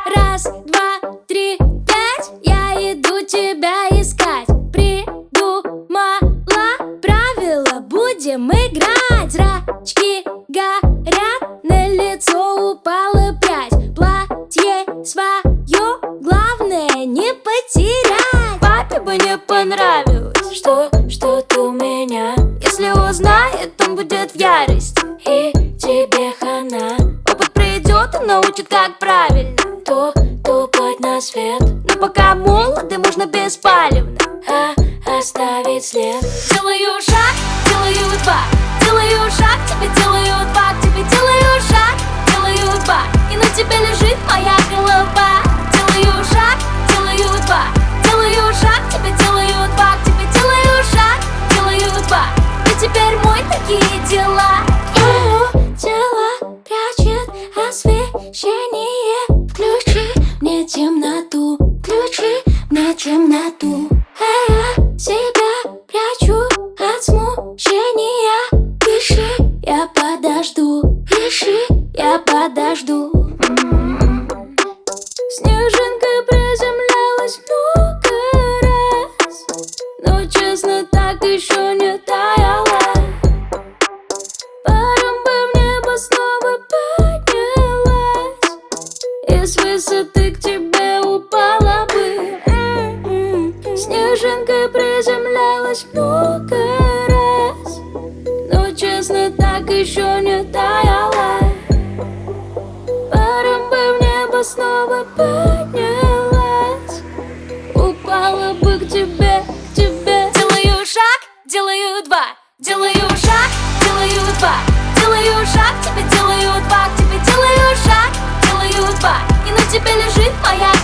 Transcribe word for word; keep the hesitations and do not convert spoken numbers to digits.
Раз, два, три, пять. Я иду тебя искать. Придумала правила, будем играть. Зрачки горят, на лицо упала прядь. Платье свое главное не потерять. Папе бы не понравилось, что что-то у меня. Если узнает, он будет в ярости, и тебе хана. Опыт придет и научит, как правильно то топать на свет. Но пока молоды, можно беспалевно а оставить след. Делаю шаг, делаю два. Делаю шаг, тебе делаю два. К тебе делаю шаг, делаю два. И на тебе лежит моя голова. Делаю шаг, делаю два. Делаю шаг, тебе делаю два. К тебе делаю шаг, делаю два. Ты теперь мой, такие дела. Твое тело прячет освещение. Включи мне темноту, включи мне темноту. А я себя прячу от смущения. Пиши, я подожду, пиши, я подожду. Снежинка приземлялась много раз, но честно так еще не таяла. Паром бы в небо снова поднялась, и с высоты к тебе упала бы. Снежинка приземлялась много раз, но честно так еще не таяла. Паром бы в небо снова поднялась, упала бы к тебе, к тебе. Делаю шаг, делаю два. Делаю шаг, делаю два. Делаю шаг, тебе делаю два. К тебе делаю шаг, делаю два. И на тебе лежит моя